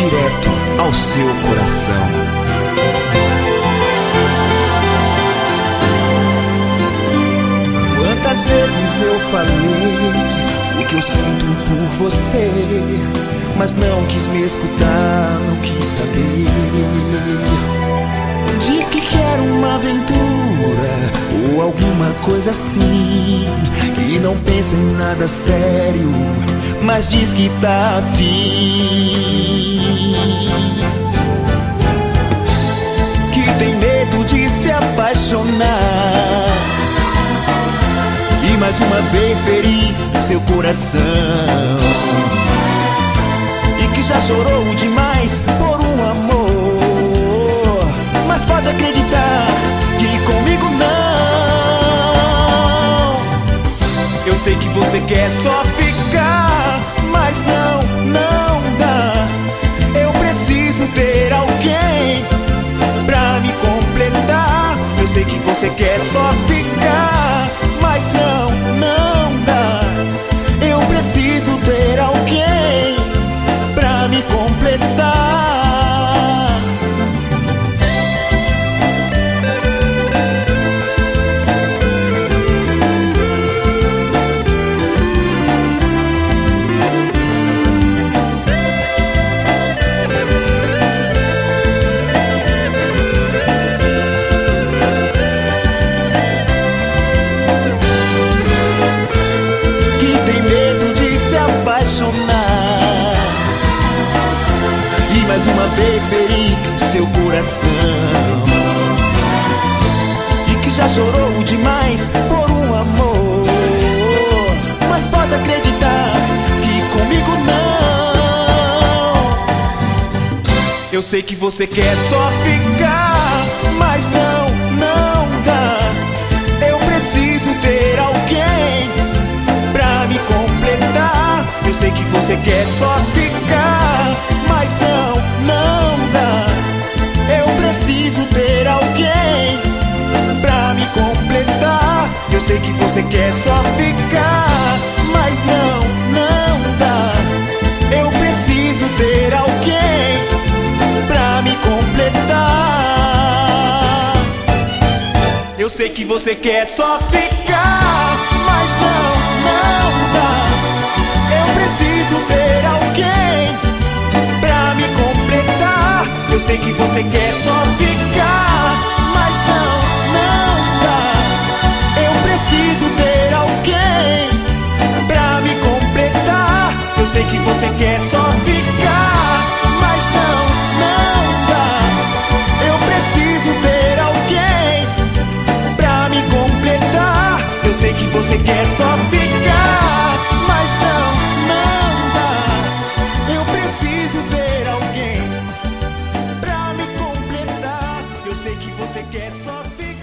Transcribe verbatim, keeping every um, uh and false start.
direto ao seu coração. Quantas vezes eu falei o que eu sinto por você, mas não quis me escutar, não quis saber. Diz que quer uma aventura ou alguma coisa assim, que não pensa em nada sério, mas diz que tá afim, que tem medo de se apaixonar e mais uma vez ferir seu coração, e que já chorou demais por um amor, mas pode acreditar que comigo não. Eu sei que você quer só ficar, mas não, não dá. Eu preciso ter alguém pra me completar. Eu sei que você quer só ficar, mas não, não dá. Eu preciso ter alguém pra me completar. E mais uma vez ferir seu coração, e que já chorou demais por um amor, mas pode acreditar que comigo não. Eu sei que você quer só ficar, mas não, não dá. Eu preciso ter alguém pra me completar. Eu sei que você quer só ficar, mas não, não dá. Eu preciso ter alguém pra me completar. Eu sei que você quer só ficar, mas não, não dá. Eu preciso ter alguém pra me completar. Eu sei que você quer só ficar, mas não, não dá. Eu preciso ter alguém pra me completar. Eu sei que você quer só ficar, mas não, não dá. Eu preciso ter alguém pra me completar. Eu sei que você quer só ficar, mas não, não dá. Eu preciso ter alguém pra me completar. Eu sei que você quer só ficar, mas não, não dá. Eu preciso ter alguém pra me completar. Eu sei que você quer só ficar.